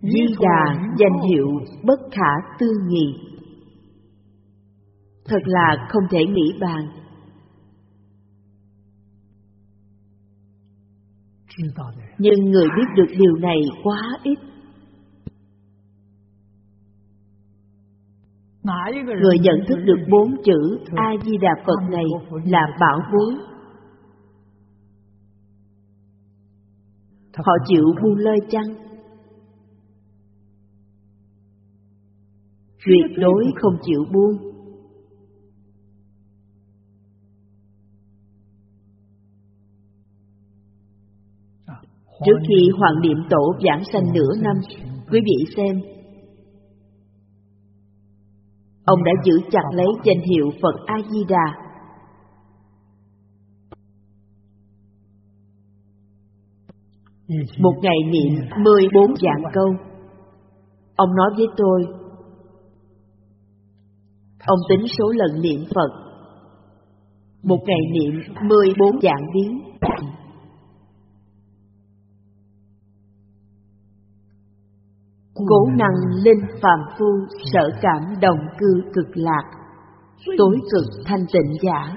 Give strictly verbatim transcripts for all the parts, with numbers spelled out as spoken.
Di Đà danh hiệu bất khả tư nghị, thật là không thể nghĩ bàn. Nhưng người biết được điều này quá ít. Người nhận thức được bốn chữ A-di-đà Phật này là bảo bối. Họ chịu buông lơi chăng? Tuyệt đối không chịu buông. Trước khi Hoàng Niệm Tổ giảng sanh nửa năm, quý vị xem, ông đã giữ chặt lấy danh hiệu Phật A-di-đà. Một ngày niệm mười bốn vạn câu. Ông nói với tôi, ông tính số lần niệm Phật. Một ngày niệm mười bốn vạn biến. Cố năng linh phàm phu, sở cảm đồng cư cực lạc, tối cực thanh tịnh giả.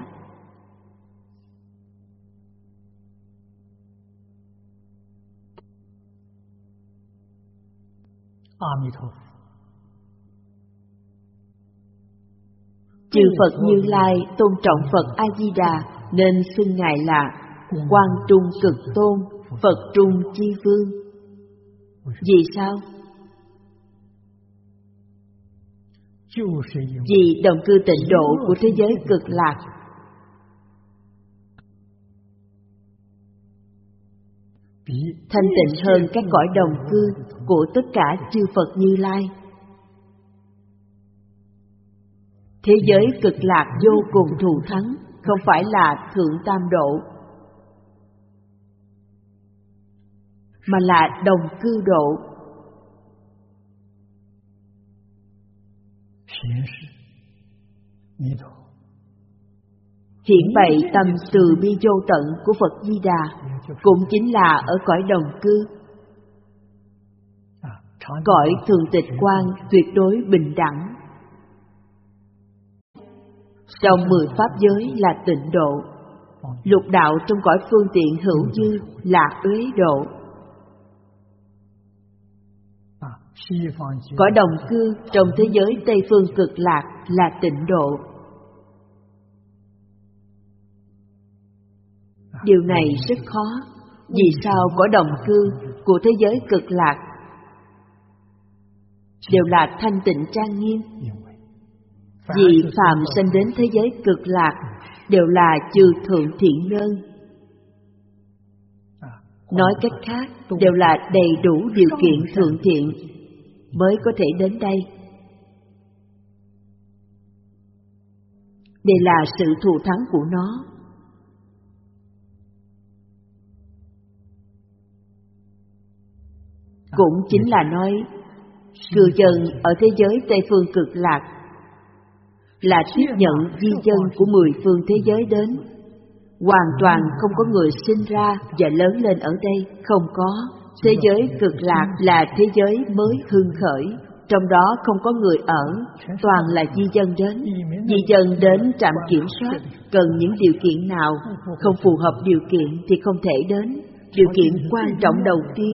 Chư Phật Như Lai tôn trọng Phật A-di-đà nên xưng Ngài là Quang Trung Cực Tôn, Phật Trung Chi Vương. Vì sao? Vì đồng cư tịnh độ của thế giới cực lạc. Thanh tịnh hơn các cõi đồng cư của tất cả chư Phật Như Lai. Thế giới cực lạc vô cùng thù thắng, không phải là thượng tam độ, mà là đồng cư độ. Hiển bày tâm từ bi vô tận của Phật Di Đà cũng chính là ở cõi đồng cư, cõi thường tịch quan tuyệt đối bình đẳng. Trong mười pháp giới là tịnh độ, lục đạo trong cõi phương tiện hữu dư là uế độ. Cõi đồng cư trong thế giới Tây phương cực lạc là tịnh độ. Điều này rất khó. Vì sao cõi đồng cư của thế giới cực lạc đều là thanh tịnh trang nghiêm? Vì phàm sanh đến thế giới cực lạc đều là chư thượng thiện nhân. Nói cách khác, đều là đầy đủ điều kiện thượng thiện mới có thể đến đây. Đây là sự thù thắng của nó. Cũng chính là nói, cư dân ở thế giới Tây phương cực lạc là tiếp nhận di dân của mười phương thế giới đến. Hoàn toàn không có người sinh ra và lớn lên ở đây, không có. Thế giới cực lạc là thế giới mới hưng khởi, trong đó không có người ở, toàn là di dân đến. Di dân đến trạm kiểm soát, cần những điều kiện nào, không phù hợp điều kiện thì không thể đến. Điều kiện quan trọng đầu tiên